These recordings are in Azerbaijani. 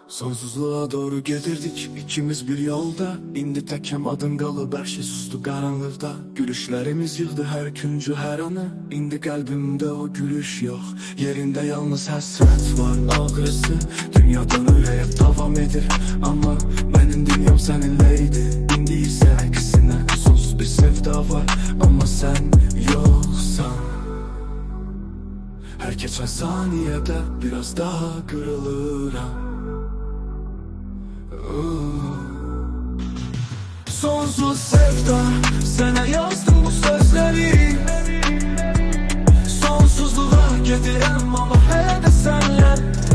Sonsuzluğa doğru gedirdik ikimiz bir yolda. İndi təkəm adım qalıb, hər şey sustu qaranlıqda. Gülüşlərimiz yığdı hər küncü, hər anı. İndi qəlbimdə o gülüş yox, yerində yalnız həsrət var, ağrısı. Dünyadan ürəyə davam edir, amma mənim dünyam səninlə idi. İndi isə əksinə sonsuz bir sevda var, amma sən yoxsan. Hər keçən saniyədə biraz daha qırılıram. Sonsuz sevda, sənə yazdım bu sözləri. Sonsuzluğa gedirəm amma hələ də sənlə.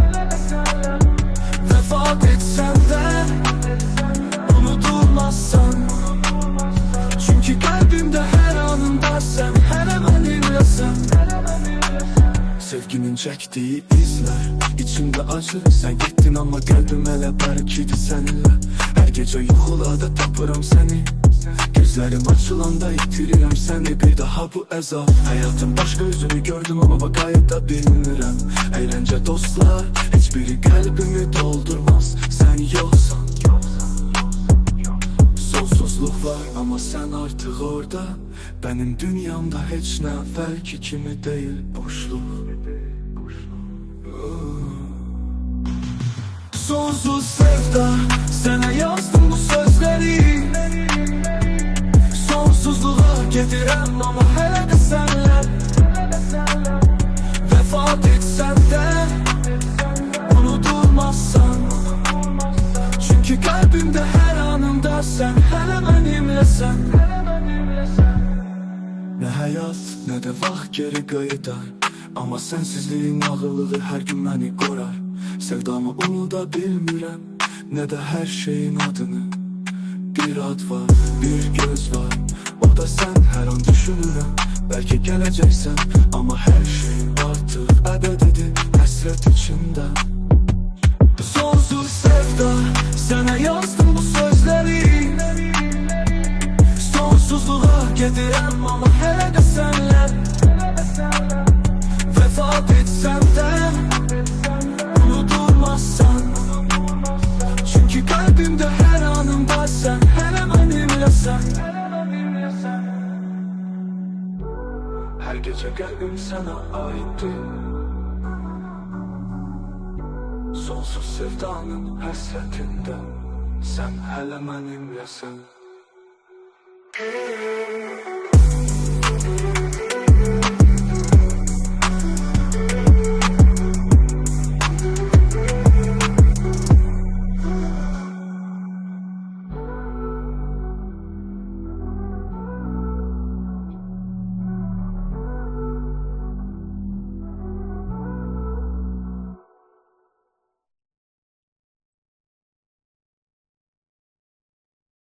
Vəfat etsən də unudulmazsan. Çünki qəlbimdə hər anında sən, hələ mənimləsən. Sevginin çəkdiyi izlər, içimdə acı. Sən getdin amma qəlbim hələ bərkidir səninlə. Hər gecə yuxularda tapıram səni. Gözlərim açılanda itirirəm səni. Bir daha bu əzab, həyatın başqa üzünü gördüm amma vaqayət da bilmirəm. Əyləncə dostlar, heç biri qəlbimi doldurmaz. Sən yoxsan. Sonsuzluq var amma sən artıq orada. Benim dünyamda heç nə əvvəlki kimi deyil, boşluq. Sonsuz sevda, sənə yazdım bu sözləri. Sonsuzluğa gedirəm amma hələ də sənlə. Vəfat etsən də unudulmazsan. Çünki qəlbimdə hər anında sən, hələ mənimləsən. Nə həyat, nə də vaxt geri qayıdar, amma sənsizliyin ağırlığı hər gün məni qorar. Sevdamı unuda bilmirəm, nə də hər şeyin adını. Bir ad var, bir göz var, o da sən. Hər an düşünürəm, bəlkə gələcəksən, amma hər şey artıq əbədidir həsrət içində. Sonsuz sevda, sənə yazdım bu sözləri. Sonsuzluğa gedirəm amma hələ də sənlə. Vəfat etsən də unudulmazsan. Çünki qəlbimdə hər anımda sən, hələ mənimləsən. Hər gecə qəlbim sənə aiddir. Sonsuz sevdanın həsrətində sən hələ mənimləsən.